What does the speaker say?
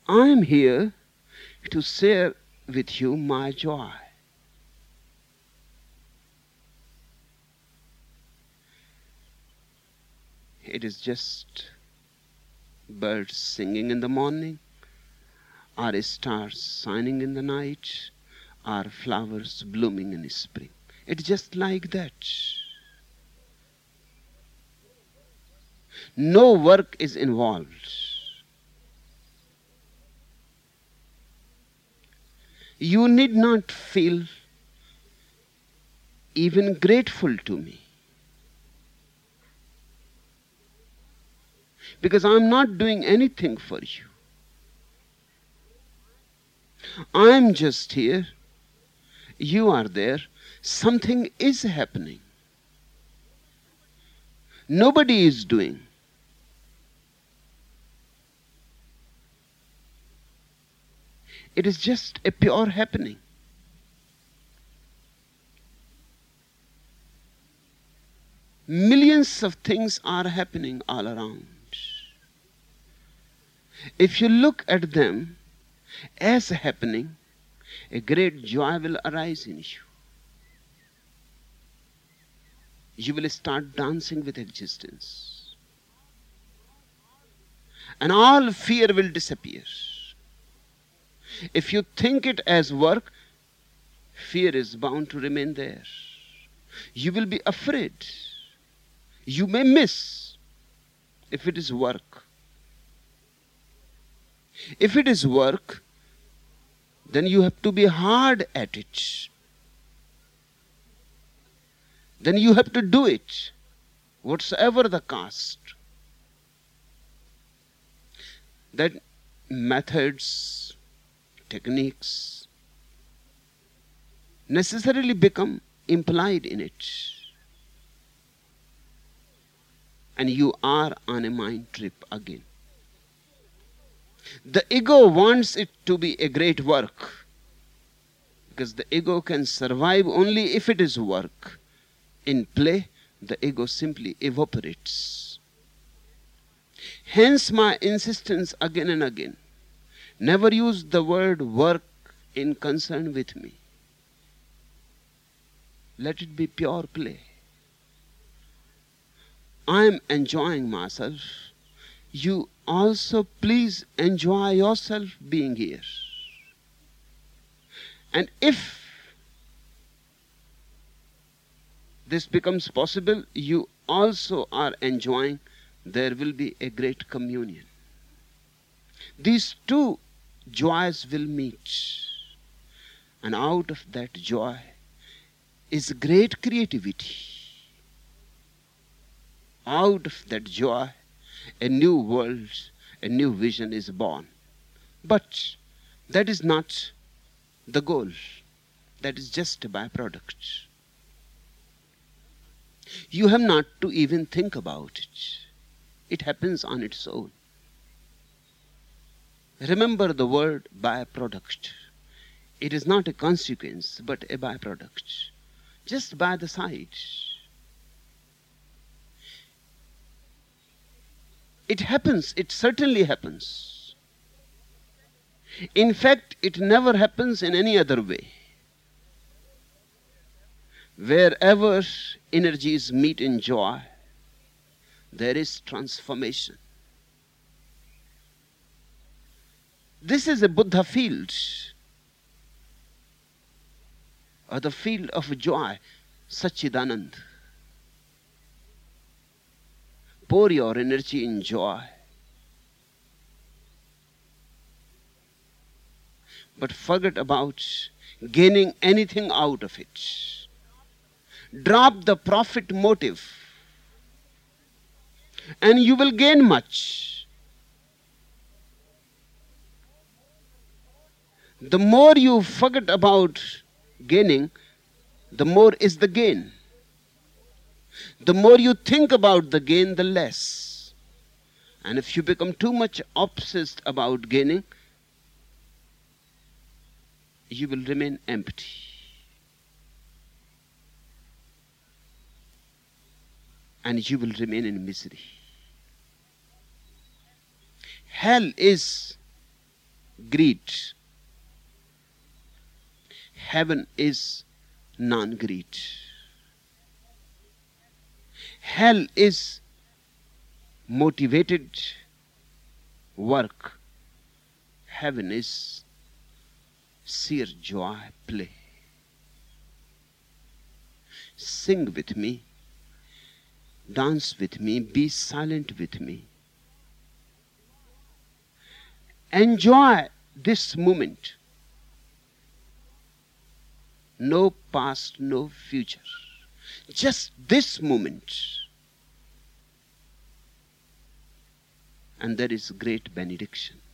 I am here to share with you my joy. It is just birds singing in the morning, or stars shining in the night, or flowers blooming in spring. It's just like that. No work is involved. You need not feel even grateful to me, because I'm not doing anything for you. I'm just here. You are there. Something is happening. Nobody is doing. It is just a pure happening. Millions of things are happening all around. If you look at them as happening, a great joy will arise in you. You will start dancing with existence. And all fear will disappear. If you think it as work, fear is bound to remain there. You will be afraid. You may miss if it is work. If it is work, then you have to be hard at it. Then you have to do it, whatsoever the cost. That methods, techniques necessarily become implied in it. And you are on a mind trip again. The ego wants it to be a great work, because the ego can survive only if it is work. In play, the ego simply evaporates. Hence my insistence again and again. Never use the word work in concern with me. Let it be pure play. I am enjoying myself. You also please enjoy yourself being here. And if this becomes possible, you also are enjoying, there will be a great communion. These two joys will meet. And out of that joy is great creativity. Out of that joy, a new world, a new vision is born. But that is not the goal. That is just a byproduct. You have not to even think about it. It happens on its own. Remember the word byproduct. It is not a consequence, but a byproduct. Just by the side. It happens, it certainly happens. In fact, it never happens in any other way. Wherever energies meet in joy, there is transformation. This is a Buddha field, or the field of joy, Satchidanand. Pour your energy in joy. But forget about gaining anything out of it. Drop the profit motive, and you will gain much. The more you forget about gaining, the more is the gain. The more you think about the gain, the less. And if you become too much obsessed about gaining, you will remain empty. And you will remain in misery. Hell is greed. Heaven is non-greed. Hell is motivated work. Heaven is sheer joy, play. Sing with me, dance with me, be silent with me. Enjoy this moment. No past, no future. Just this moment. And there is great benediction.